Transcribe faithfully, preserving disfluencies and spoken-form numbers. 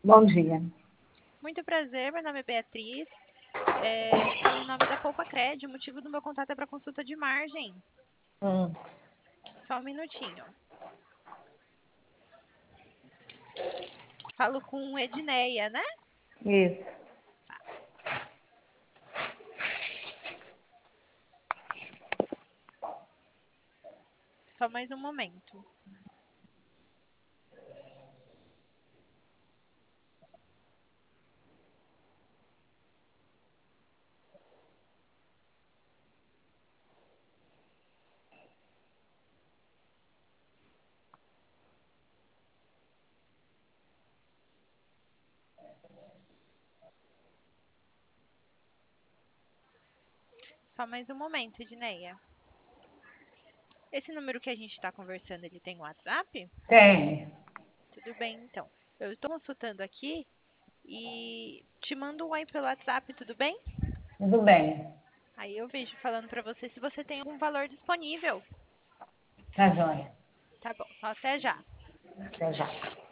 Bom dia. Muito prazer, meu nome é Beatriz. É, falo em nome da Poupa Cred. O motivo do meu contato é para consulta de margem. Hum, Só um minutinho. Falo com Edneia, né? isso. Só mais um momento. Só mais um momento, Edneia. Esse número que a gente está conversando, ele tem WhatsApp? Tem. Tudo bem, então. Eu estou consultando aqui e te mando um oi pelo WhatsApp, tudo bem? Tudo bem. Aí eu vejo falando para você se você tem algum valor disponível. Tá joia. Tá bom, então até já. Até já.